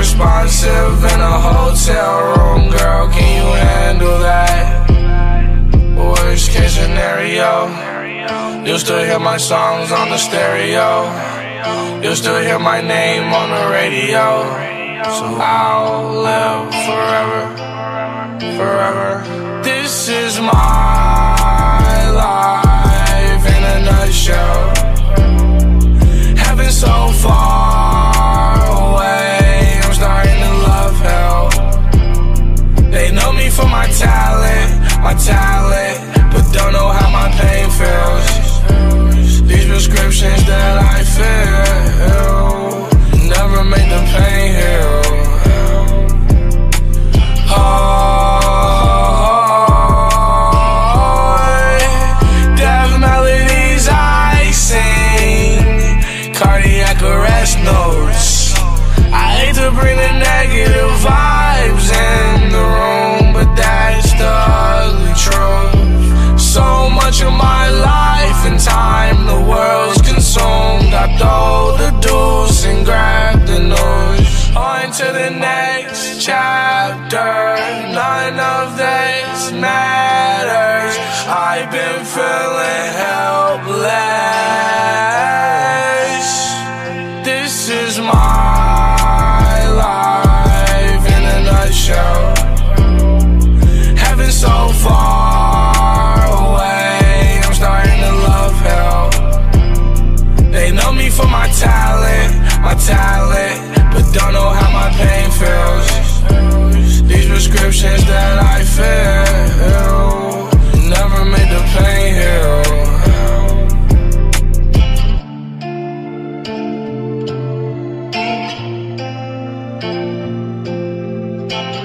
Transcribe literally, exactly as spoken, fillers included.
responsive in a hotel room. Girl, can you handle that? Worst case scenario, you'll still hear my songs on the stereo. You'll still hear my name on the radio. So I'll live forever, forever. This is my life in a nutshell. Heaven so far away, I'm starting to love hell. They know me for my talent, my talent, but don't know how my pain feels. These prescriptions that I feel never make the pain heal. Notes. I hate to bring the negative vibes in the room, but that's the ugly truth. So much of my life and time, the world's consumed. I throw the deuce and grab the news. On to the next chapter. None of this matters. I've been feeling helpless. This is my life in a nutshell. Heaven so far away, I'm starting to love hell. They know me for my talent, my talent, but don't know how my pain feels. These prescriptions that I feel never made the pain heal. Thank you.